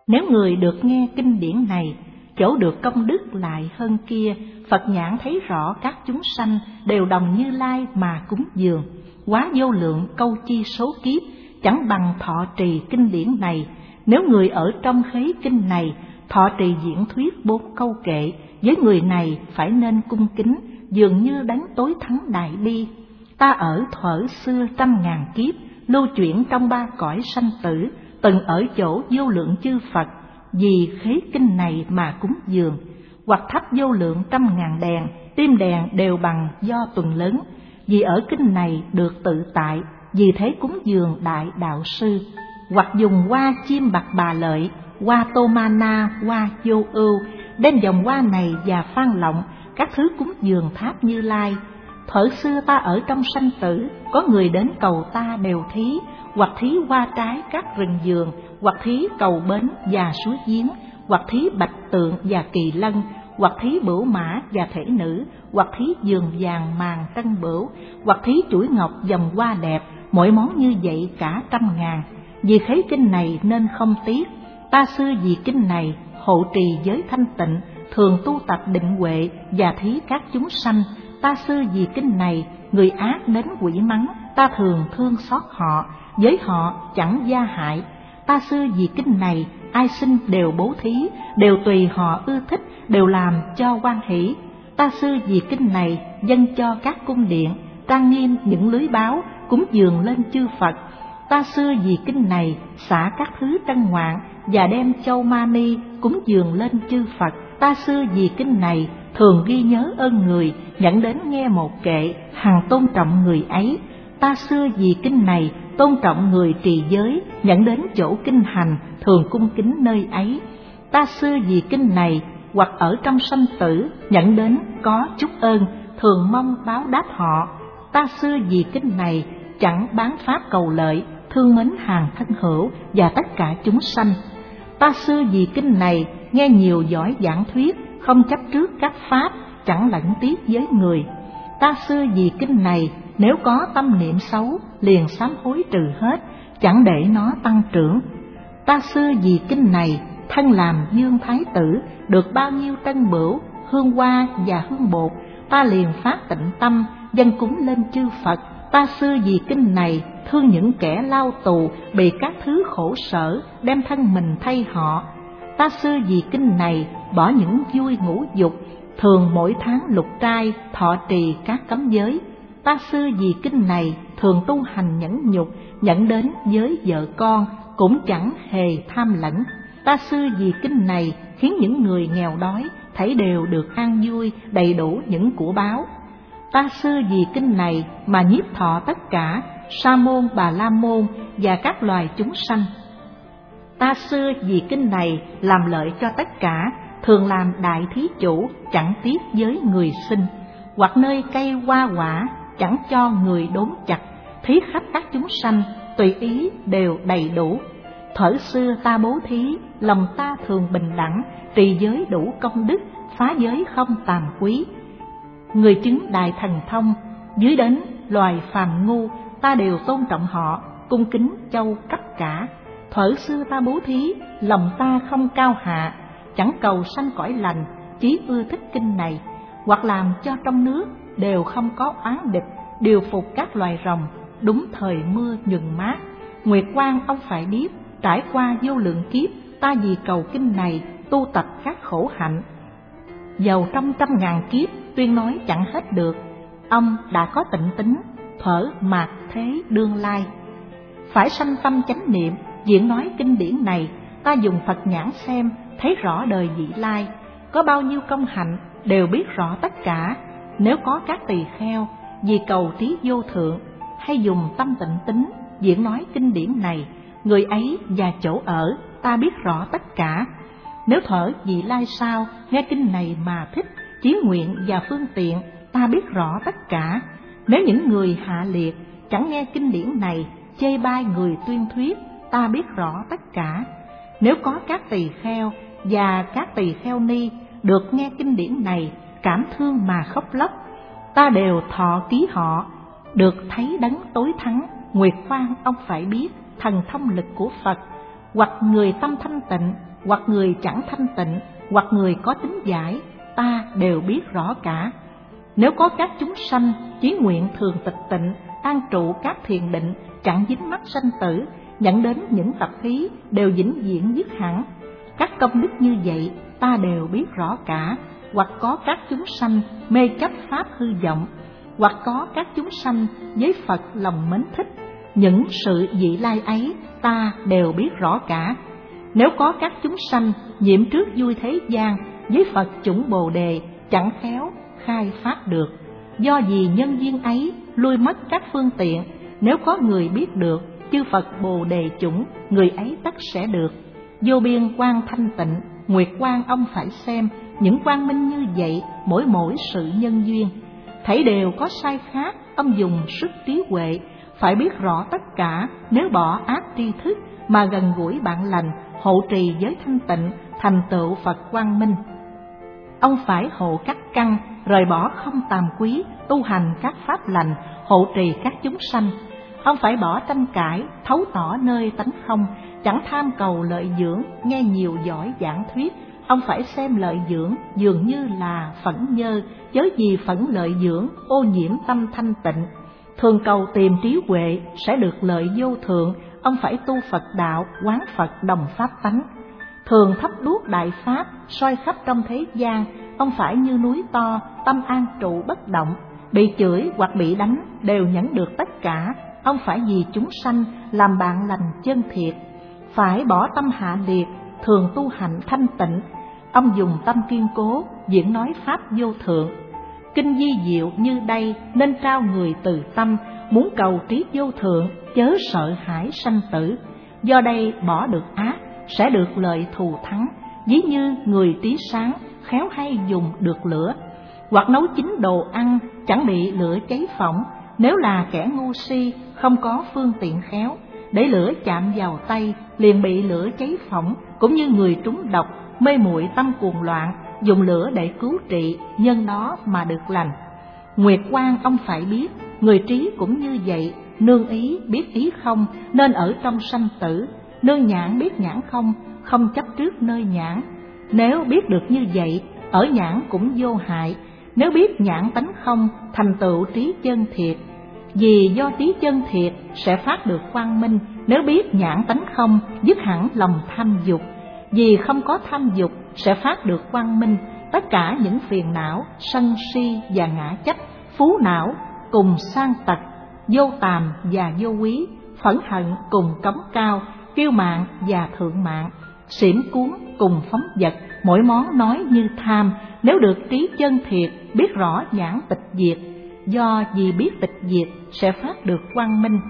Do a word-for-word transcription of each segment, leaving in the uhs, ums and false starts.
Nếu người được nghe kinh điển này, chỗ được công đức lại hơn kia, Phật nhãn thấy rõ các chúng sanh đều đồng Như Lai mà cúng dường, quá vô lượng câu chi số kiếp, chẳng bằng thọ trì kinh điển này. Nếu người ở trong khế kinh này thọ trì diễn thuyết bốn câu kệ, với người này phải nên cung kính, dường như đánh tối thắng đại bi. Ta ở thuở xưa trăm ngàn kiếp, lưu chuyển trong ba cõi sanh tử, từng ở chỗ vô lượng chư Phật, vì khế kinh này mà cúng dường, hoặc thắp vô lượng trăm ngàn đèn, tim đèn đều bằng do tuần lớn, vì ở kinh này được tự tại, vì thế cúng dường đại đạo sư. Hoặc dùng hoa chim bạc bà lợi, hoa tô ma na, hoa vô ưu, đem dòng hoa này và phan lọng, các thứ cúng dường tháp Như Lai. Thuở xưa ta ở trong sanh tử, có người đến cầu ta đều thí, hoặc thí hoa trái các rừng vườn, hoặc thí cầu bến và suối giếng, hoặc thí bạch tượng và kỳ lân, hoặc thí bửu mã và thể nữ, hoặc thí giường vàng màng trân bửu, hoặc thí chuỗi ngọc dòng hoa đẹp, mỗi món như vậy cả trăm ngàn. Vì khế kinh này nên không tiếc. Ta xưa vì kinh này hộ trì giới thanh tịnh, thường tu tập định huệ và thí các chúng sanh. Ta xưa vì kinh này người ác đến quỷ mắng, ta thường thương xót họ, với họ chẳng gia hại. Ta xưa vì kinh này ai sinh đều bố thí, đều tùy họ ưa thích, đều làm cho hoan hỷ. Ta xưa vì kinh này dâng cho các cung điện, trang nghiêm những lưới báo, cúng dường lên chư Phật. Ta xưa vì kinh này xả các thứ trân ngoạn và đem châu mani cúng dường lên chư Phật. Ta xưa vì kinh này thường ghi nhớ ơn người, dẫn đến nghe một kệ, hằng tôn trọng người ấy. Ta xưa vì kinh này tôn trọng người trì giới, dẫn đến chỗ kinh hành, thường cung kính nơi ấy. Ta xưa vì kinh này hoặc ở trong sanh tử, dẫn đến có chút ơn, thường mong báo đáp họ. Ta xưa vì kinh này chẳng bán pháp cầu lợi, thương mến hàng thân hữu và tất cả chúng sanh. Ta xưa vì kinh này nghe nhiều giỏi giảng thuyết, không chấp trước các pháp, chẳng lẫn tiếc với người. Ta xưa vì kinh này nếu có tâm niệm xấu, liền sám hối trừ hết, chẳng để nó tăng trưởng. Ta xưa vì kinh này thân làm dương thái tử, được bao nhiêu trân bửu, hương hoa và hương bột, ta liền phát tịnh tâm, dâng cúng lên chư Phật. Ta xưa vì kinh này thương những kẻ lao tù, bị các thứ khổ sở, đem thân mình thay họ. Ta xưa vì kinh này bỏ những vui ngũ dục, thường mỗi tháng lục trai, thọ trì các cấm giới. Ta xưa vì kinh này thường tu hành nhẫn nhục, dẫn đến với vợ con, cũng chẳng hề tham lẫn. Ta xưa vì kinh này khiến những người nghèo đói thảy đều được an vui, đầy đủ những của báo. Ta xưa vì kinh này mà nhiếp thọ tất cả sa môn, bà la môn và các loài chúng sanh. Ta xưa vì kinh này làm lợi cho tất cả, thường làm đại thí chủ, chẳng tiếc với người sinh. Hoặc nơi cây hoa quả, chẳng cho người đốn chặt, thí khắp các chúng sanh, tùy ý đều đầy đủ. Thuở xưa ta bố thí, lòng ta thường bình đẳng, trì giới đủ công đức, phá giới không tàm quý. Người chứng đại thần thông, dưới đến loài phàm ngu, ta đều tôn trọng họ, cung kính châu cấp cả. Thuở xưa ta bố thí, lòng ta không cao hạ, chẳng cầu sanh cõi lành, chí ưa thích kinh này. Hoặc làm cho trong nước đều không có oán địch, điều phục các loài rồng, đúng thời mưa nhường mát. Nguyệt Quang ông phải biết, trải qua vô lượng kiếp, ta vì cầu kinh này tu tập các khổ hạnh, dầu trong trăm ngàn kiếp tuyên nói chẳng hết được. Ông đã có tịnh tính, thở mạt thế đương lai, phải sanh tâm chánh niệm, diễn nói kinh điển này. Ta dùng Phật nhãn xem, thấy rõ đời vị lai, có bao nhiêu công hạnh đều biết rõ tất cả. Nếu có các tỳ kheo vì cầu trí vô thượng, hay dùng tâm tịnh tính diễn nói kinh điển này, người ấy và chỗ ở ta biết rõ tất cả. Nếu thở vị lai sao nghe kinh này mà thích, chí nguyện và phương tiện ta biết rõ tất cả. Nếu những người hạ liệt chẳng nghe kinh điển này, chê bai người tuyên thuyết, ta biết rõ tất cả. Nếu có các tỳ kheo và các tỳ kheo ni được nghe kinh điển này, cảm thương mà khóc lóc, ta đều thọ ký họ, được thấy đấng tối thắng. Nguyệt Quang ông phải biết thần thông lực của Phật. Hoặc người tâm thanh tịnh, hoặc người chẳng thanh tịnh, hoặc người có tính giải, ta đều biết rõ cả. Nếu có các chúng sanh chí nguyện thường tịch tịnh, an trụ các thiền định, chẳng dính mắc sanh tử, dẫn đến những tập khí đều vĩnh viễn dứt hẳn, các công đức như vậy ta đều biết rõ cả. Hoặc có các chúng sanh mê chấp pháp hư vọng, hoặc có các chúng sanh với Phật lòng mến thích, những sự vị lai ấy ta đều biết rõ cả. Nếu có các chúng sanh nhiễm trước vui thế gian với Phật chủng Bồ đề, chẳng khéo khai phát được, do vì nhân duyên ấy lui mất các phương tiện. Nếu có người biết được chư Phật Bồ đề chủng, người ấy tất sẽ được vô biên quang thanh tịnh. Nguyệt quang ông phải xem, những quang minh như vậy mỗi mỗi sự nhân duyên, thảy đều có sai khác. Ông dùng sức trí huệ phải biết rõ tất cả. Nếu bỏ ác tri thức mà gần gũi bạn lành, hộ trì giới thanh tịnh, thành tựu Phật quang minh. Ông phải hộ các căn, rời bỏ không tàm quý, tu hành các pháp lành, hộ trì các chúng sanh. Ông phải bỏ tranh cãi, thấu tỏ nơi tánh không, chẳng tham cầu lợi dưỡng, nghe nhiều giỏi giảng thuyết. Ông phải xem lợi dưỡng dường như là phẫn nhơ, chớ gì phẫn lợi dưỡng ô nhiễm tâm thanh tịnh. Thường cầu tìm trí huệ sẽ được lợi vô thượng. Ông phải tu Phật đạo, quán Phật đồng pháp tánh. Thường thắp đuốc đại pháp, soi khắp trong thế gian. Ông phải như núi to, tâm an trụ bất động. Bị chửi hoặc bị đánh đều nhẫn được tất cả. Ông phải vì chúng sanh làm bạn lành chân thiệt. Phải bỏ tâm hạ liệt, thường tu hành thanh tịnh. Ông dùng tâm kiên cố, diễn nói pháp vô thượng. Kinh di diệu như đây nên trao người từ tâm, muốn cầu trí vô thượng, chớ sợ hãi sanh tử. Do đây bỏ được ác, sẽ được lợi thù thắng. Ví như người trí sáng, khéo hay dùng được lửa, hoặc nấu chín đồ ăn, chẳng bị lửa cháy phỏng. Nếu là kẻ ngu si, không có phương tiện khéo, để lửa chạm vào tay, liền bị lửa cháy phỏng. Cũng như người trúng độc, mê muội tâm cuồng loạn, dùng lửa để cứu trị, nhân đó mà được lành. Nguyệt quang ông phải biết, người trí cũng như vậy, nương ý biết ý không, nên ở trong sanh tử. Nương nhãn biết nhãn không, không chấp trước nơi nhãn. Nếu biết được như vậy, ở nhãn cũng vô hại. Nếu biết nhãn tánh không, thành tựu trí chân thiệt. Vì do trí chân thiệt sẽ phát được quang minh. Nếu biết nhãn tánh không, dứt hẳn lòng tham dục. Vì không có tham dục sẽ phát được quang minh. Tất cả những phiền não, sân si và ngã chấp, phú não cùng sang tật, vô tàm và vô quý, phẫn hận cùng cống cao, kiêu mạn và thượng mạn, xỉm cuốn cùng phóng vật, mỗi món nói như tham. Nếu được trí chân thiệt, biết rõ nhãn tịch diệt. Do vì biết tịch diệt sẽ phát được quang minh.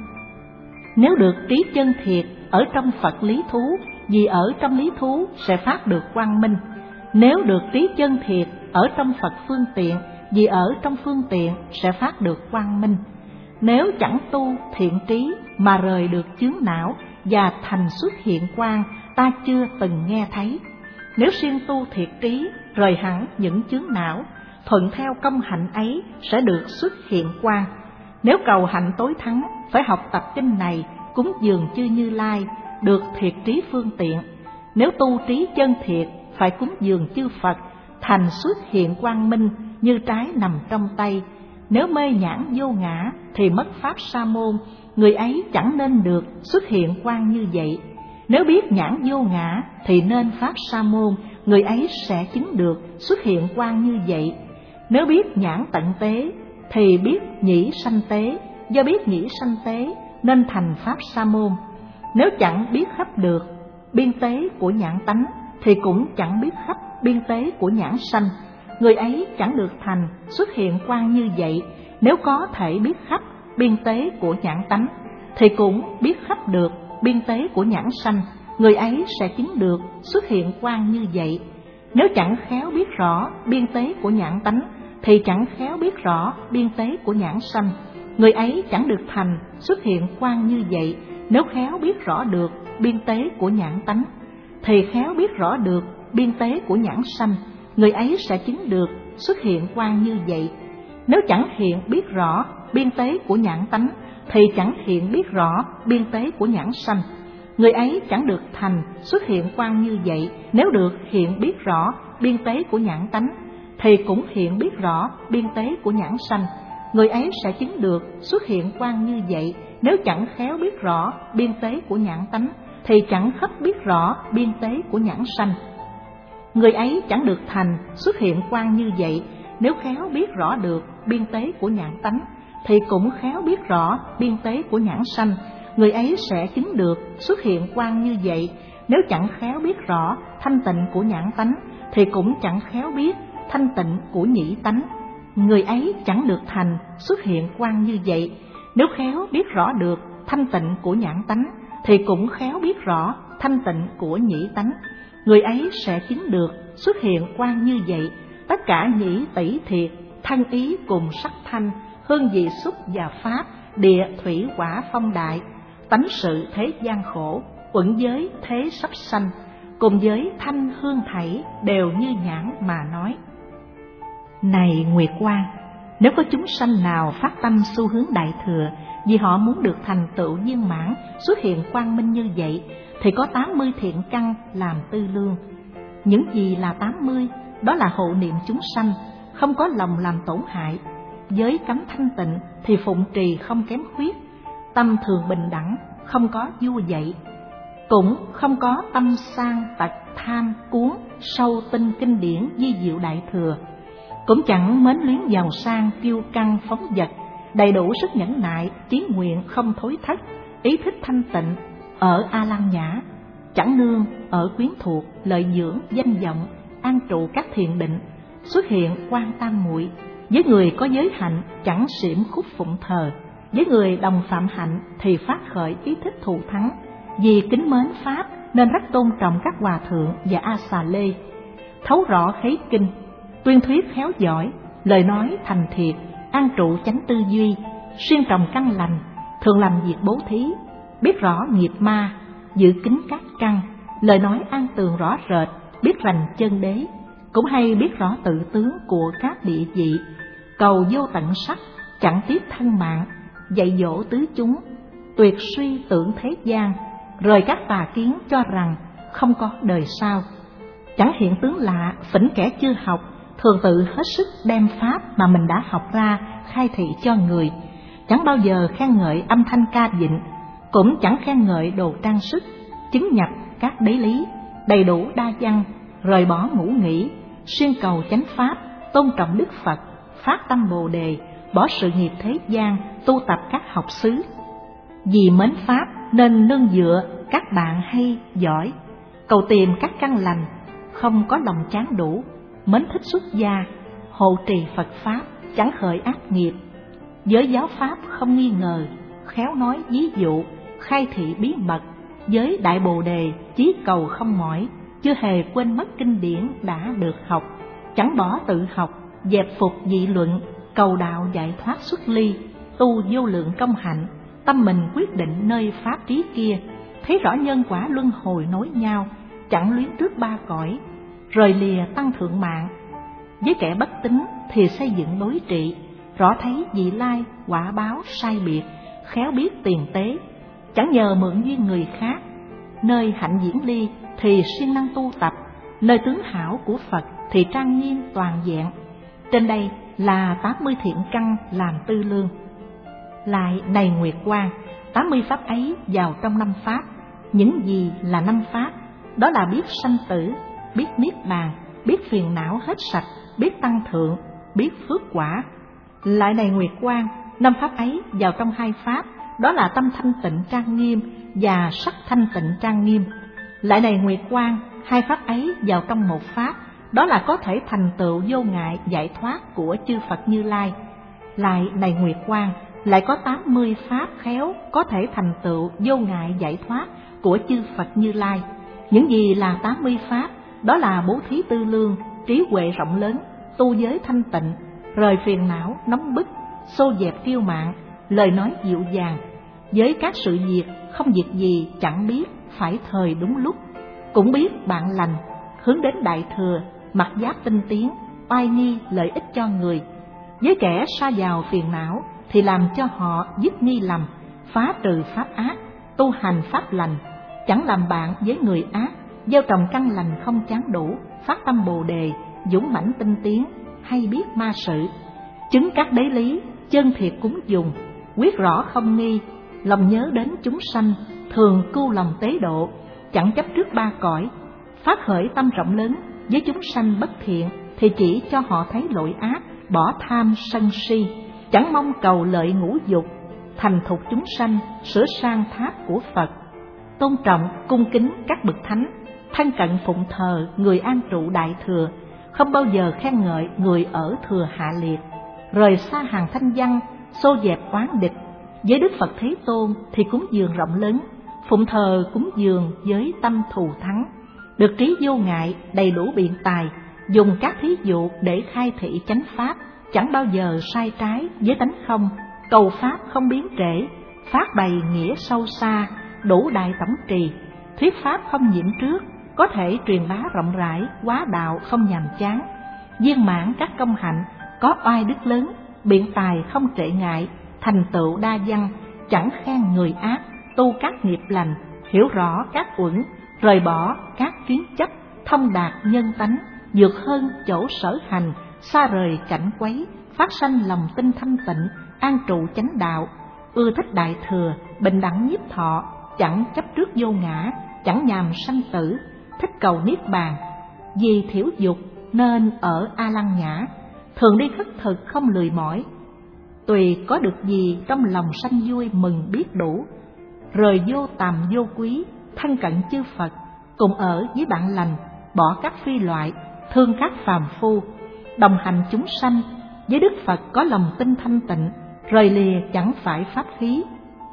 Nếu được trí chân thiệt, ở trong Phật lý thú, vì ở trong lý thú sẽ phát được quang minh. Nếu được trí chân thiệt, ở trong Phật phương tiện, vì ở trong phương tiện sẽ phát được quang minh. Nếu chẳng tu thiện trí mà rời được chướng não và thành xuất hiện quang, ta chưa từng nghe thấy. Nếu siêng tu thiệt trí, rời hẳn những chướng não, thuận theo công hạnh ấy sẽ được xuất hiện quang. Nếu cầu hạnh tối thắng, phải học tập kinh này, cúng dường chư Như Lai, được thiệt trí phương tiện. Nếu tu trí chân thiệt, phải cúng dường chư Phật, thành xuất hiện quang minh như trái nằm trong tay. Nếu mê nhãn vô ngã thì mất pháp sa môn, người ấy chẳng nên được xuất hiện quang như vậy. Nếu biết nhãn vô ngã thì nên pháp sa môn, người ấy sẽ chứng được xuất hiện quang như vậy. Nếu biết nhãn tận tế thì biết nhĩ sanh tế, do biết nhĩ sanh tế nên thành pháp sa môn. Nếu chẳng biết khắp được biên tế của nhãn tánh thì cũng chẳng biết khắp biên tế của nhãn sanh, người ấy chẳng được thành xuất hiện quang như vậy. Nếu có thể biết khắp biên tế của nhãn tánh thì cũng biết khắp được biên tế của nhãn sanh, người ấy sẽ chứng được xuất hiện quang như vậy. Nếu chẳng khéo biết rõ biên tế của nhãn tánh thì chẳng khéo biết rõ biên tế của nhãn sanh, người ấy chẳng được thành xuất hiện quang như vậy. Nếu khéo biết rõ được biên tế của nhãn tánh thì khéo biết rõ được biên tế của nhãn sanh, người ấy sẽ chứng được xuất hiện quang như vậy. Nếu chẳng hiện biết rõ biên tế của nhãn tánh thì chẳng hiện biết rõ biên tế của nhãn sanh, người ấy chẳng được thành xuất hiện quang như vậy. Nếu được hiện biết rõ biên tế của nhãn tánh, thì cũng hiện biết rõ biên tế của nhãn sanh. Người ấy sẽ chứng được xuất hiện quang như vậy. Nếu chẳng khéo biết rõ biên tế của nhãn tánh, thì chẳng khắp biết rõ biên tế của nhãn sanh. Người ấy chẳng được thành xuất hiện quang như vậy. Nếu khéo biết rõ được biên tế của nhãn tánh, thì cũng khéo biết rõ biên tế của nhãn sanh. Người ấy sẽ chứng được xuất hiện quang như vậy. Nếu chẳng khéo biết rõ thanh tịnh của nhãn tánh, thì cũng chẳng khéo biết thanh tịnh của nhĩ tánh. Người ấy chẳng được thành xuất hiện quang như vậy. Nếu khéo biết rõ được thanh tịnh của nhãn tánh, thì cũng khéo biết rõ thanh tịnh của nhĩ tánh. Người ấy sẽ chứng được xuất hiện quang như vậy. Tất cả nhĩ tỷ thiệt, thân ý cùng sắc thanh, hương vị xúc và pháp, địa thủy hỏa phong đại, tánh sự thế gian khổ, uẩn giới thế sắp sanh, cùng với thanh hương thảy đều như nhãn mà nói. Này Nguyệt Quang, nếu có chúng sanh nào phát tâm xu hướng đại thừa, vì họ muốn được thành tựu viên mãn, xuất hiện quang minh như vậy, thì có tám mươi thiện căn làm tư lương. Những gì là tám mươi? Đó là hộ niệm chúng sanh, không có lòng làm tổn hại, giới cấm thanh tịnh thì phụng trì không kém khuyết, tâm thường bình đẳng, không có vua dạy, cũng không có tâm sang tật tham cuốn sâu tinh kinh điển di diệu đại thừa, cũng chẳng mến luyến giàu sang kiêu căng phóng dật, đầy đủ sức nhẫn nại, chí nguyện không thối thất, ý thích thanh tịnh ở A Lăng Nhã, chẳng nương ở quyến thuộc, lợi dưỡng danh vọng, an trụ các thiền định, xuất hiện quan tam muội. Với người có giới hạnh chẳng xiểm khúc phụng thờ, với người đồng phạm hạnh thì phát khởi ý thích thù thắng. Vì kính mến pháp nên rất tôn trọng các hòa thượng và A Xà Lê, thấu rõ khế kinh, tuyên thuyết khéo giỏi, lời nói thành thiệt, an trụ chánh tư duy, xuyên trồng căn lành, thường làm việc bố thí, biết rõ nghiệp ma, giữ kín các căn, lời nói an tường rõ rệt, biết rành chân đế, cũng hay biết rõ tự tướng của các địa vị, cầu vô tận sắc, chẳng tiếc thân mạng, dạy dỗ tứ chúng, tuyệt suy tưởng thế gian, rời các tà kiến cho rằng không có đời sau. Chẳng hiện tướng lạ, phỉnh kẻ chưa học, thường tự hết sức đem pháp mà mình đã học ra khai thị cho người. Chẳng bao giờ khen ngợi âm thanh ca vịnh, cũng chẳng khen ngợi đồ trang sức, chứng nhập các đế lý, đầy đủ đa văn, rời bỏ ngũ nghỉ, xuyên cầu chánh pháp, tôn trọng Đức Phật, phát tâm Bồ Đề, bỏ sự nghiệp thế gian, tu tập các học xứ. Vì mến pháp nên nương dựa các bạn hay giỏi, cầu tìm các căn lành, không có lòng chán đủ, mến thích xuất gia, hộ trì Phật pháp, chẳng khởi ác nghiệp. Giới giáo pháp không nghi ngờ, khéo nói ví dụ, khai thị bí mật, giới đại Bồ Đề chí cầu không mỏi, chưa hề quên mất kinh điển đã được học, chẳng bỏ tự học, dẹp phục dị luận, cầu đạo giải thoát xuất ly, tu vô lượng công hạnh, tâm mình quyết định nơi pháp trí kia, thấy rõ nhân quả luân hồi nối nhau, chẳng luyến trước ba cõi, rời lìa tăng thượng mạng. Với kẻ bất tín thì xây dựng đối trị, rõ thấy vị lai quả báo sai biệt, khéo biết tiền tế, chẳng nhờ mượn duyên người khác. Nơi hạnh diễn ly thì siêng năng tu tập, nơi tướng hảo của Phật thì trang nghiêm toàn vẹn. Trên đây là tám mươi thiện căn làm tư lương. Lại này Nguyệt Quang, tám mươi pháp ấy vào trong năm pháp. Những gì là năm pháp? Đó là biết sanh tử, biết niết bàn, biết phiền não hết sạch, biết tăng thượng, biết phước quả. Lại này Nguyệt Quang, năm pháp ấy vào trong hai pháp, đó là tâm thanh tịnh trang nghiêm và sắc thanh tịnh trang nghiêm. Lại này Nguyệt Quang, hai pháp ấy vào trong một pháp, đó là có thể thành tựu vô ngại giải thoát của chư Phật Như Lai. Lại này Nguyệt Quang, lại có tám mươi pháp khéo có thể thành tựu vô ngại giải thoát của chư Phật Như Lai. Những gì là tám mươi pháp? Đó là bố thí tư lương, trí huệ rộng lớn, tu giới thanh tịnh, rời phiền não nóng bức, xô dẹp kiêu mạn, lời nói dịu dàng, với các sự việc không việc gì chẳng biết, phải thời đúng lúc, cũng biết bạn lành, hướng đến đại thừa, mặc giáp tinh tiến, oai nghi lợi ích cho người. Với kẻ sa vào phiền não thì làm cho họ dứt nghi lầm, phá trừ pháp ác, tu hành pháp lành, chẳng làm bạn với người ác, gieo trồng căn lành không chán đủ, phát tâm Bồ đề, dũng mãnh tinh tiến, hay biết ma sự, chứng các đế lý, chân thiệt cúng dùng, quyết rõ không nghi, lòng nhớ đến chúng sanh, thường cưu lòng tế độ, chẳng chấp trước ba cõi, phát khởi tâm rộng lớn với chúng sanh bất thiện thì chỉ cho họ thấy lỗi ác, bỏ tham sân si, chẳng mong cầu lợi ngũ dục, thành thục chúng sanh, sửa sang tháp của Phật, tôn trọng cung kính các bậc thánh, thân cận phụng thờ người an trụ đại thừa, không bao giờ khen ngợi người ở thừa hạ liệt, rời xa hàng thanh văn, xô dẹp oán địch. Với Đức Phật Thế Tôn thì cúng dường rộng lớn, phụng thờ cúng dường với tâm thù thắng, được trí vô ngại, đầy đủ biện tài, dùng các thí dụ để khai thị chánh pháp, chẳng bao giờ sai trái với tánh không, cầu pháp không biến trễ, phát bày nghĩa sâu xa, đủ đại tổng trì, thuyết pháp không nhiễm trước, có thể truyền bá rộng rãi, quá đạo không nhàm chán, viên mãn các công hạnh, có oai đức lớn, biện tài không trệ ngại, thành tựu đa văn, chẳng khen người ác, tu các nghiệp lành, hiểu rõ các uẩn, rời bỏ các kiến chấp, thông đạt nhân tánh, vượt hơn chỗ sở hành, xa rời cảnh quấy, phát sanh lòng tinh thanh tịnh, an trụ chánh đạo, ưa thích đại thừa, bình đẳng nhiếp thọ, chẳng chấp trước vô ngã, chẳng nhàm sanh tử, thích cầu niết bàn, vì thiểu dục nên ở A Lăng Nhã, thường đi khất thực không lười mỏi, tùy có được gì trong lòng sanh vui mừng biết đủ, rời vô tàm vô quý, thân cận chư Phật, cùng ở với bạn lành, bỏ các phi loại, thương các phàm phu, đồng hành chúng sanh, với Đức Phật có lòng tin thanh tịnh, rời lìa chẳng phải pháp khí.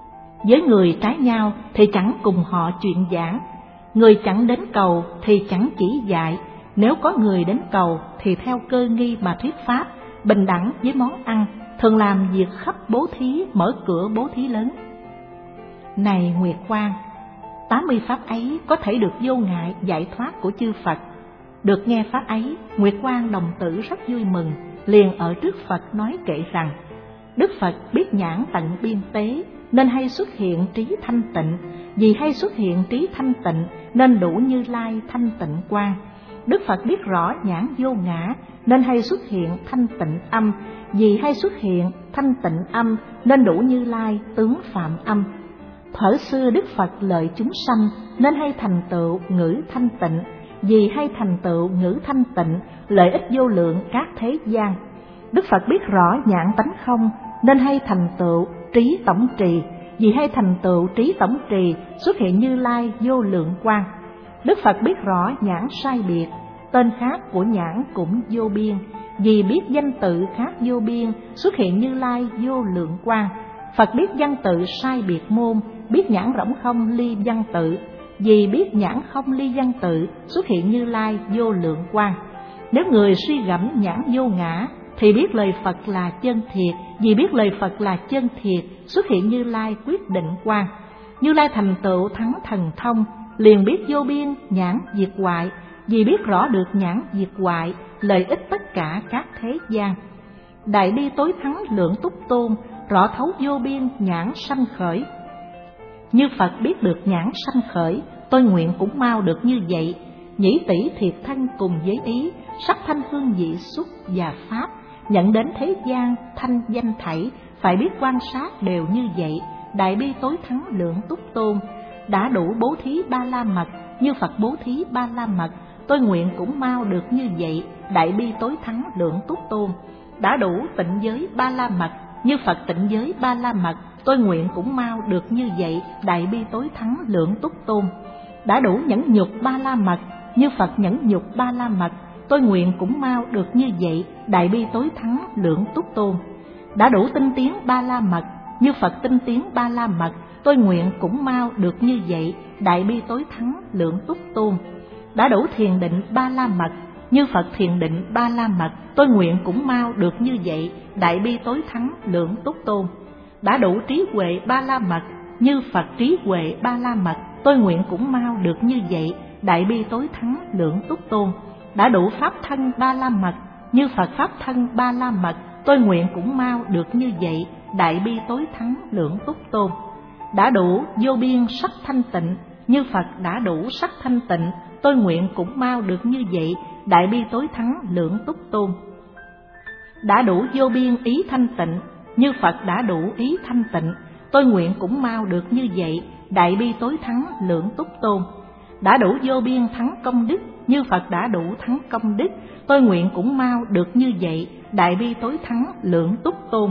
Với người trái nhau thì chẳng cùng họ chuyện giảng, người chẳng đến cầu thì chẳng chỉ dạy, nếu có người đến cầu thì theo cơ nghi mà thuyết pháp, bình đẳng với món ăn, thường làm việc khắp bố thí, mở cửa bố thí lớn. Này Nguyệt Quang, tám mươi pháp ấy có thể được vô ngại giải thoát của chư Phật. Được nghe pháp ấy, Nguyệt Quang đồng tử rất vui mừng, liền ở trước Phật nói kệ rằng: Đức Phật biết nhãn tận biên tế, nên hay xuất hiện trí thanh tịnh, vì hay xuất hiện trí thanh tịnh nên đủ Như Lai thanh tịnh quang. Đức Phật biết rõ nhãn vô ngã, nên hay xuất hiện thanh tịnh âm, vì hay xuất hiện thanh tịnh âm nên đủ Như Lai tướng phạm âm. Thuở xưa Đức Phật lợi chúng sanh, nên hay thành tựu ngữ thanh tịnh, vì hay thành tựu ngữ thanh tịnh lợi ích vô lượng các thế gian. Đức Phật biết rõ nhãn tánh không, nên hay thành tựu trí tổng trì, vì hay thành tựu trí tổng trì xuất hiện Như Lai vô lượng quang. Đức Phật biết rõ nhãn sai biệt, tên khác của nhãn cũng vô biên, vì biết danh tự khác vô biên xuất hiện Như Lai vô lượng quang. Phật biết văn tự sai biệt môn, biết nhãn rỗng không ly văn tự, vì biết nhãn không ly văn tự xuất hiện Như Lai vô lượng quang. Nếu người suy gẫm nhãn vô ngã thì biết lời Phật là chân thiệt, vì biết lời Phật là chân thiệt xuất hiện Như Lai quyết định quang. Như Lai thành tựu thắng thần thông, liền biết vô biên nhãn diệt hoại, vì biết rõ được nhãn diệt hoại lợi ích tất cả các thế gian. Đại bi tối thắng lượng túc tôn, rõ thấu vô biên nhãn sanh khởi. Như Phật biết được nhãn sanh khởi, tôi nguyện cũng mau được như vậy. Nhĩ tỷ thiệt thân cùng với ý, sắc thanh hương vị xuất và pháp, nhận đến thế gian thanh danh thảy, phải biết quan sát đều như vậy. Đại bi tối thắng lượng túc tôn, đã đủ bố thí ba la mật, như Phật bố thí ba la mật, tôi nguyện cũng mau được như vậy. Đại bi tối thắng lượng túc tôn, đã đủ tịnh giới ba la mật, như Phật tịnh giới ba la mật, tôi nguyện cũng mau được như vậy. Đại bi tối thắng lượng túc tôn, đã đủ nhẫn nhục ba la mật, như Phật nhẫn nhục ba la mật, tôi nguyện cũng mau được như vậy. Đại bi tối thắng lượng túc tôn, đã đủ tinh tiến ba la mật, như Phật tinh tiến ba la mật, tôi nguyện cũng mau được như vậy. Đại bi tối thắng lượng túc tôn, đã đủ thiền định ba la mật, như Phật thiền định ba la mật, tôi nguyện cũng mau được như vậy. Đại bi tối thắng lượng túc tôn, đã đủ trí huệ ba la mật, như Phật trí huệ ba la mật, tôi nguyện cũng mau được như vậy. Đại bi tối thắng lượng túc tôn, đã đủ pháp thân ba la mật, như Phật pháp thân ba la mật, tôi nguyện cũng mau được như vậy. Đại bi tối thắng lượng túc tôn, đã đủ vô biên sắc thanh tịnh, như Phật đã đủ sắc thanh tịnh, tôi nguyện cũng mau được như vậy, đại bi tối thắng lượng túc tôn. Đã đủ vô biên ý thanh tịnh, như Phật đã đủ ý thanh tịnh, tôi nguyện cũng mau được như vậy, đại bi tối thắng lượng túc tôn. Đã đủ vô biên thắng công đức, như Phật đã đủ thắng công đức, tôi nguyện cũng mau được như vậy, đại bi tối thắng lượng túc tôn.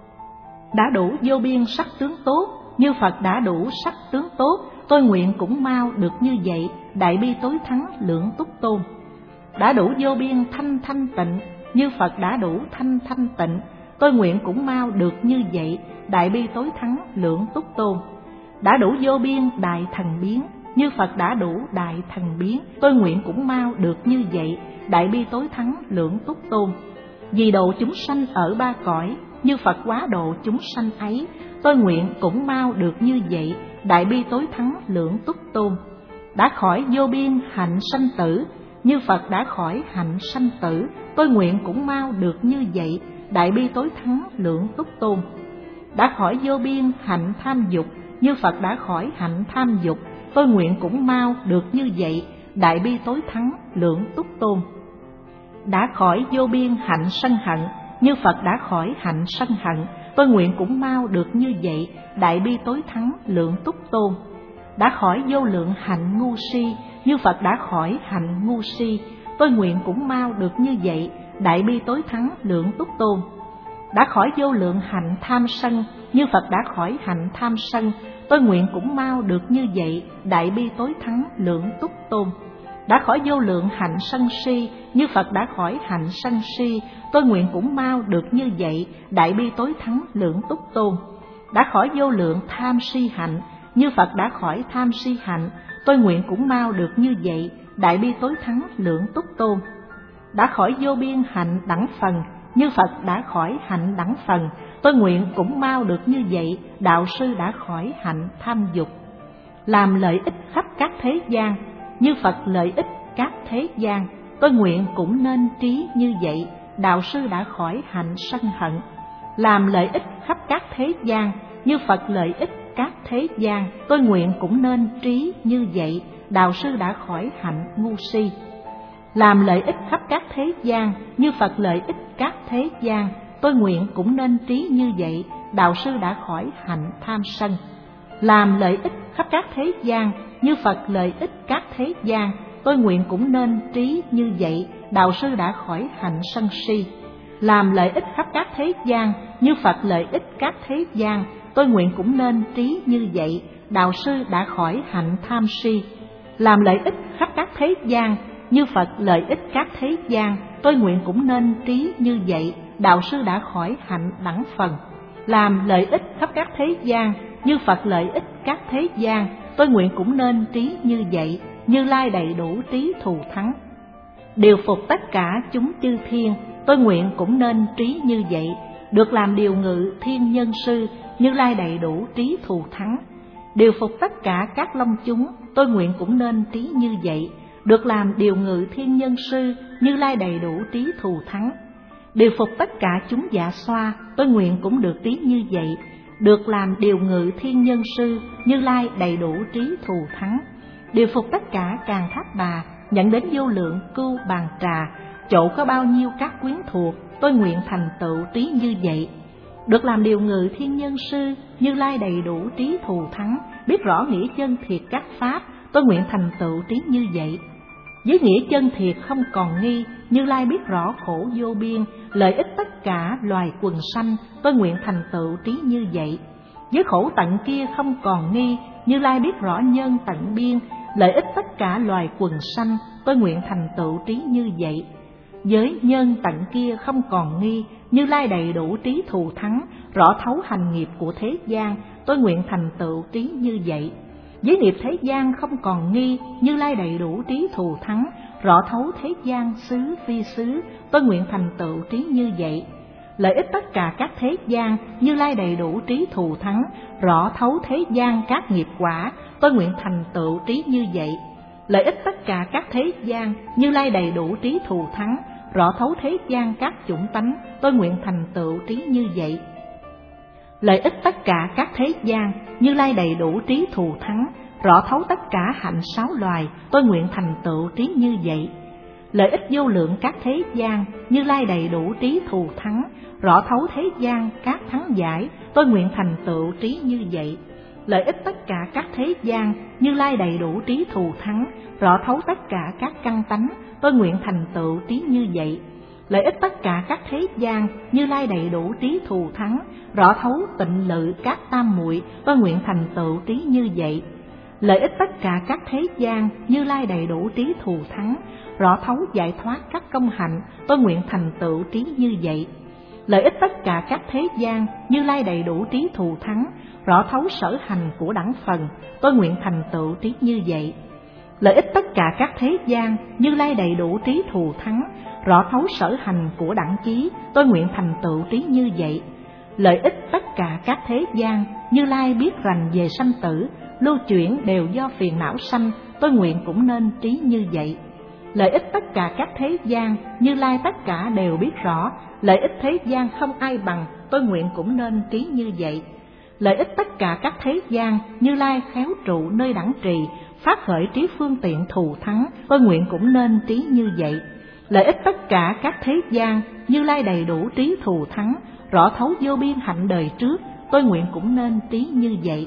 Đã đủ vô biên sắc tướng tốt, như Phật đã đủ sắc tướng tốt, tôi nguyện cũng mau được như vậy, đại bi tối thắng lượng túc tôn. Đã đủ vô biên thanh thanh tịnh, như Phật đã đủ thanh thanh tịnh, tôi nguyện cũng mau được như vậy, đại bi tối thắng lượng túc tôn. Đã đủ vô biên đại thần biến, như Phật đã đủ đại thần biến, tôi nguyện cũng mau được như vậy, đại bi tối thắng lượng túc tôn. Vì độ chúng sanh ở ba cõi, như Phật quá độ chúng sanh ấy, tôi nguyện cũng mau được như vậy, đại bi tối thắng lượng túc tôn. Đã khỏi vô biên hạnh sanh tử, như Phật đã khỏi hạnh sanh tử, tôi nguyện cũng mau được như vậy, đại bi tối thắng lượng túc tôn. Đã khỏi vô biên hạnh tham dục, như Phật đã khỏi hạnh tham dục, tôi nguyện cũng mau được như vậy, đại bi tối thắng lượng túc tôn. Đã khỏi vô biên hạnh sân hận, như Phật đã khỏi hạnh sân hận, tôi nguyện cũng mau được như vậy, đại bi tối thắng lượng túc tôn. Đã khỏi vô lượng hạnh ngu si, như Phật đã khỏi hạnh ngu si, tôi nguyện cũng mau được như vậy, đại bi tối thắng lượng túc tôn. Đã khỏi vô lượng hạnh tham sân, như Phật đã khỏi hạnh tham sân, tôi nguyện cũng mau được như vậy, đại bi tối thắng lượng túc tôn. Đã khỏi vô lượng hạnh sân si, như Phật đã khỏi hạnh sân si, tôi nguyện cũng mau được như vậy, đại bi tối thắng lượng túc tôn. Đã khỏi vô lượng tham si hạnh, như Phật đã khỏi tham si hạnh, tôi nguyện cũng mau được như vậy, đại bi tối thắng lượng túc tôn. Đã khỏi vô biên hạnh đẳng phần, như Phật đã khỏi hạnh đẳng phần, tôi nguyện cũng mau được như vậy, đạo sư đã khỏi hạnh tham dục. Làm lợi ích khắp các thế gian, như Phật lợi ích các thế gian, tôi nguyện cũng nên trí như vậy, đạo sư đã khỏi hạnh sân hận. Làm lợi ích khắp các thế gian, như Phật lợi ích các thế gian, tôi nguyện cũng nên trí như vậy, đạo sư đã khỏi hạnh ngu si. Làm lợi ích khắp các thế gian, như Phật lợi ích các thế gian, tôi nguyện cũng nên trí như vậy, đạo sư đã khỏi hạnh tham sân. Làm lợi ích khắp các thế gian, như Phật lợi ích các thế gian, tôi nguyện cũng nên trí như vậy, đạo sư đã khỏi hạnh sân si. Làm lợi ích khắp các thế gian, như Phật lợi ích các thế gian, tôi nguyện cũng nên trí như vậy, đạo sư đã khỏi hạnh tham si. Làm lợi ích khắp các thế gian, như Phật lợi ích các thế gian, tôi nguyện cũng nên trí như vậy, đạo sư đã khỏi hạnh đẳng phần. Làm lợi ích khắp các thế gian, như Phật lợi ích các thế gian, tôi nguyện cũng nên trí như vậy, Như Lai đầy đủ trí thù thắng. Điều phục tất cả chúng chư thiên, tôi nguyện cũng nên trí như vậy, được làm điều ngự thiên nhân sư, Như Lai đầy đủ trí thù thắng. Điều phục tất cả các long chúng, tôi nguyện cũng nên trí như vậy, được làm điều ngự thiên nhân sư, Như Lai đầy đủ trí thù thắng. Điều phục tất cả chúng dạ xoa, tôi nguyện cũng được trí như vậy, được làm điều ngự thiên nhân sư, Như Lai đầy đủ trí thù thắng. Điều phục tất cả càn thác bà, nhận đến vô lượng cưu bàn trà, chỗ có bao nhiêu các quyến thuộc, tôi nguyện thành tựu trí như vậy, được làm điều ngự thiên nhân sư, Như Lai đầy đủ trí thù thắng. Biết rõ nghĩa chân thiệt các pháp, tôi nguyện thành tựu trí như vậy. Với nghĩa chân thiệt không còn nghi, Như Lai biết rõ khổ vô biên, lợi ích tất cả loài quần sanh, tôi nguyện thành tựu trí như vậy. Với khổ tận kia không còn nghi, Như Lai biết rõ nhân tận biên, lợi ích tất cả loài quần sanh, tôi nguyện thành tựu trí như vậy. Với nhân tận kia không còn nghi, Như Lai đầy đủ trí thù thắng, rõ thấu hành nghiệp của thế gian, tôi nguyện thành tựu trí như vậy. Với nghiệp thế gian không còn nghi, Như Lai đầy đủ trí thù thắng, rõ thấu thế gian xứ phi xứ, tôi nguyện thành tựu trí như vậy. Lợi ích tất cả các thế gian, Như Lai đầy đủ trí thù thắng, rõ thấu thế gian các nghiệp quả, tôi nguyện thành tựu trí như vậy. Lợi ích tất cả các thế gian, Như Lai đầy đủ trí thù thắng, rõ thấu thế gian các chủng tánh, tôi nguyện thành tựu trí như vậy. Lợi ích tất cả các thế gian, Như Lai đầy đủ trí thù thắng, rõ thấu tất cả hạnh sáu loài, tôi nguyện thành tựu trí như vậy. Lợi ích vô lượng các thế gian, Như Lai đầy đủ trí thù thắng, rõ thấu thế gian các thắng giải, tôi nguyện thành tựu trí như vậy. Lợi ích tất cả các thế gian, Như Lai đầy đủ trí thù thắng, rõ thấu tất cả các căn tánh, tôi nguyện thành tựu trí như vậy. Lợi ích tất cả các thế gian, Như Lai đầy đủ trí thù thắng, rõ thấu tịnh lự các tam muội, tôi nguyện thành tựu trí như vậy. Lợi ích tất cả các thế gian, Như Lai đầy đủ trí thù thắng, rõ thấu giải thoát các công hạnh, tôi nguyện thành tựu trí như vậy. Lợi ích tất cả các thế gian, Như Lai đầy đủ trí thù thắng, rõ thấu sở hành của đẳng phần, tôi nguyện thành tựu trí như vậy. Lợi ích tất cả các thế gian, Như Lai đầy đủ trí thù thắng, rõ thấu sở hành của đẳng chí, tôi nguyện thành tựu trí như vậy. Lợi ích tất cả các thế gian, Như Lai biết rành về sanh tử, lưu chuyển đều do phiền não sanh, tôi nguyện cũng nên trí như vậy. Lợi ích tất cả các thế gian, Như Lai tất cả đều biết rõ, lợi ích thế gian không ai bằng, tôi nguyện cũng nên trí như vậy. Lợi ích tất cả các thế gian, Như Lai khéo trụ nơi đẳng trì, phát khởi trí phương tiện thù thắng, tôi nguyện cũng nên trí như vậy. Lợi ích tất cả các thế gian, Như Lai đầy đủ trí thù thắng, rõ thấu vô biên hạnh đời trước, tôi nguyện cũng nên trí như vậy.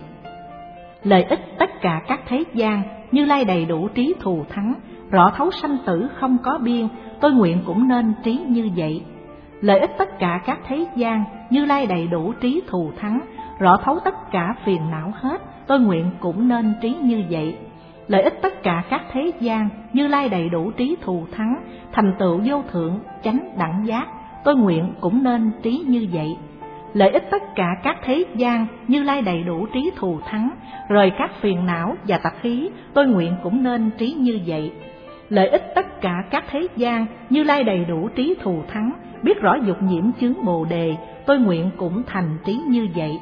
Lợi ích tất cả các thế gian, Như Lai đầy đủ trí thù thắng, rõ thấu sanh tử không có biên, tôi nguyện cũng nên trí như vậy. Lợi ích tất cả các thế gian, Như Lai đầy đủ trí thù thắng, rõ thấu tất cả phiền não hết, tôi nguyện cũng nên trí như vậy. Lợi ích tất cả các thế gian, Như Lai đầy đủ trí thù thắng, thành tựu vô thượng chánh đẳng giác, tôi nguyện cũng nên trí như vậy. Lợi ích tất cả các thế gian, Như Lai đầy đủ trí thù thắng, rời các phiền não và tạp khí, tôi nguyện cũng nên trí như vậy. Lợi ích tất cả các thế gian, Như Lai đầy đủ trí thù thắng, biết rõ dục nhiễm chướng bồ đề, tôi nguyện cũng thành trí như vậy.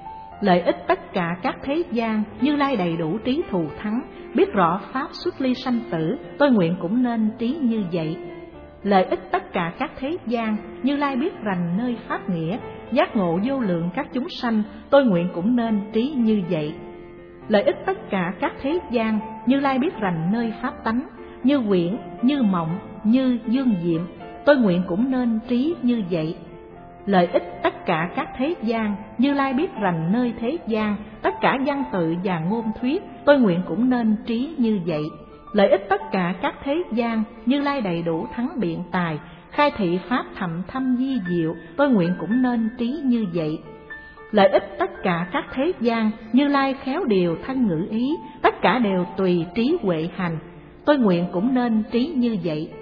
Lợi ích tất cả các thế gian, Như Lai đầy đủ trí thù thắng, biết rõ pháp xuất ly sanh tử, tôi nguyện cũng nên trí như vậy. Lợi ích tất cả các thế gian, Như Lai biết rành nơi pháp nghĩa, giác ngộ vô lượng các chúng sanh, tôi nguyện cũng nên trí như vậy. Lợi ích tất cả các thế gian, Như Lai biết rành nơi pháp tánh, như quyển, như mộng, như dương diệm, tôi nguyện cũng nên trí như vậy. Lợi ích tất cả các thế gian, Như Lai biết rành nơi thế gian, tất cả văn tự và ngôn thuyết, tôi nguyện cũng nên trí như vậy. Lợi ích tất cả các thế gian, Như Lai đầy đủ thắng biện tài, khai thị pháp thậm thâm di diệu, tôi nguyện cũng nên trí như vậy. Lợi ích tất cả các thế gian, Như Lai khéo điều thân ngữ ý, tất cả đều tùy trí huệ hành, tôi nguyện cũng nên trí như vậy.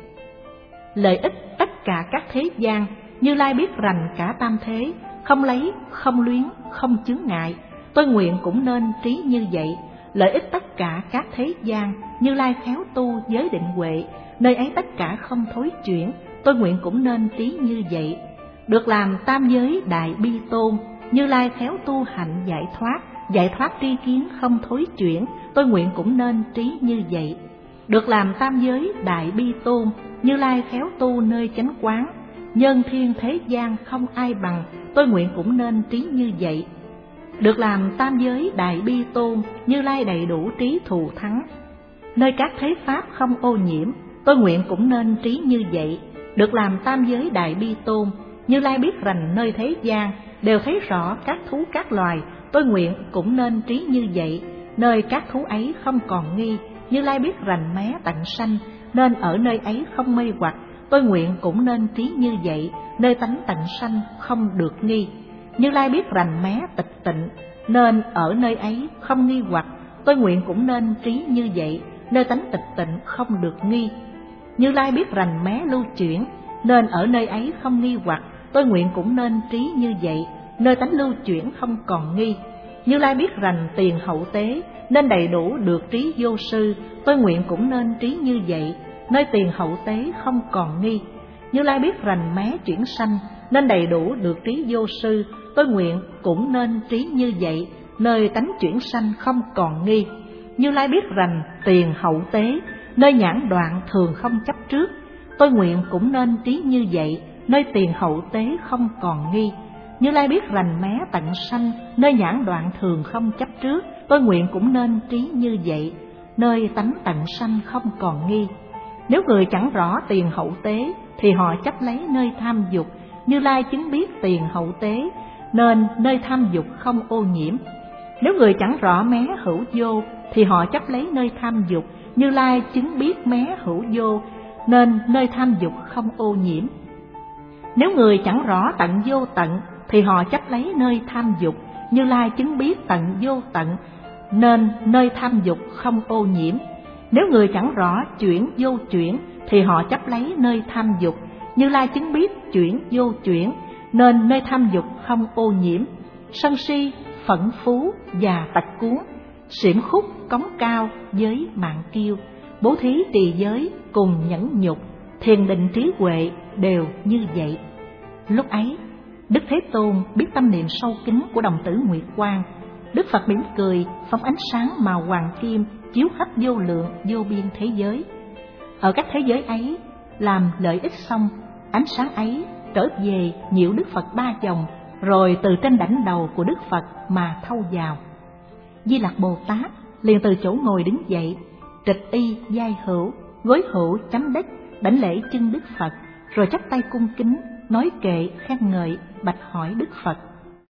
Lợi ích tất cả các thế gian, Như Lai biết rành cả tam thế, không lấy, không luyến, không chướng ngại, tôi nguyện cũng nên trí như vậy. Lợi ích tất cả các thế gian, Như Lai khéo tu giới định huệ, nơi ấy tất cả không thối chuyển, tôi nguyện cũng nên trí như vậy. Được làm tam giới đại bi tôn, Như Lai khéo tu hạnh giải thoát, giải thoát tri kiến không thối chuyển, tôi nguyện cũng nên trí như vậy. Được làm tam giới đại bi tôn, Như Lai khéo tu nơi chánh quán, nhân thiên thế gian không ai bằng, tôi nguyện cũng nên trí như vậy. Được làm tam giới đại bi tôn, Như Lai đầy đủ trí thù thắng, nơi các thế pháp không ô nhiễm, tôi nguyện cũng nên trí như vậy. Được làm tam giới đại bi tôn, Như Lai biết rành nơi thế gian, đều thấy rõ các thú các loài, tôi nguyện cũng nên trí như vậy. Nơi các thú ấy không còn nghi, Như Lai biết rành mé tận sanh, nên ở nơi ấy không mê hoặc, tôi nguyện cũng nên trí như vậy. Nơi tánh tận sanh không được nghi, Như Lai biết rành mé tịch tịnh, nên ở nơi ấy không nghi hoặc, tôi nguyện cũng nên trí như vậy. Nơi tánh tịch tịnh không được nghi, Như Lai biết rành mé lưu chuyển, nên ở nơi ấy không nghi hoặc, tôi nguyện cũng nên trí như vậy. Nơi tánh lưu chuyển không còn nghi, Như Lai biết rành tiền hậu tế, nên đầy đủ được trí vô sư, tôi nguyện cũng nên trí như vậy. Nơi tiền hậu tế không còn nghi, Như Lai biết rành mé chuyển sanh, nên đầy đủ được trí vô sư, tôi nguyện cũng nên trí như vậy. Nơi tánh chuyển sanh không còn nghi, Như Lai biết rành tiền hậu tế, nơi nhãn đoạn thường không chấp trước, tôi nguyện cũng nên trí như vậy. Nơi tiền hậu tế không còn nghi, Như Lai biết rành mé tận sanh, nơi nhãn đoạn thường không chấp trước, tôi nguyện cũng nên trí như vậy, nơi tánh tận sanh không còn nghi. Nếu người chẳng rõ tiền hậu tế, thì họ chấp lấy nơi tham dục, Như Lai chứng biết tiền hậu tế, nên nơi tham dục không ô nhiễm. Nếu người chẳng rõ mé hữu vô, thì họ chấp lấy nơi tham dục, Như Lai chứng biết mé hữu vô, nên nơi tham dục không ô nhiễm. Nếu người chẳng rõ tận vô tận, thì họ chấp lấy nơi tham dục, Như Lai chứng biết tận vô tận, nên nơi tham dục không ô nhiễm. Nếu người chẳng rõ chuyển vô chuyển, thì họ chấp lấy nơi tham dục, Như Lai chứng biết chuyển vô chuyển, nên nơi tham dục không ô nhiễm. Sân si, phẫn phú và tật cuốn, xiểm khúc, cống cao với mạng kiêu, bố thí trì giới cùng nhẫn nhục, thiền định trí huệ đều như vậy. Lúc ấy, Đức Thế Tôn biết tâm niệm sâu kín của đồng tử Nguyệt Quang. Đức Phật mỉm cười, phóng ánh sáng màu hoàng kim chiếu khắp vô lượng vô biên thế giới. Ở các thế giới ấy, làm lợi ích xong, ánh sáng ấy trở về nhiễu Đức Phật ba vòng, rồi từ trên đảnh đầu của Đức Phật mà thâu vào. Di Lặc Bồ Tát liền từ chỗ ngồi đứng dậy, trịch y giai hữu, gối hữu chấm đất, đảnh lễ chân Đức Phật, rồi chắp tay cung kính, nói kệ khen ngợi, bạch hỏi Đức Phật: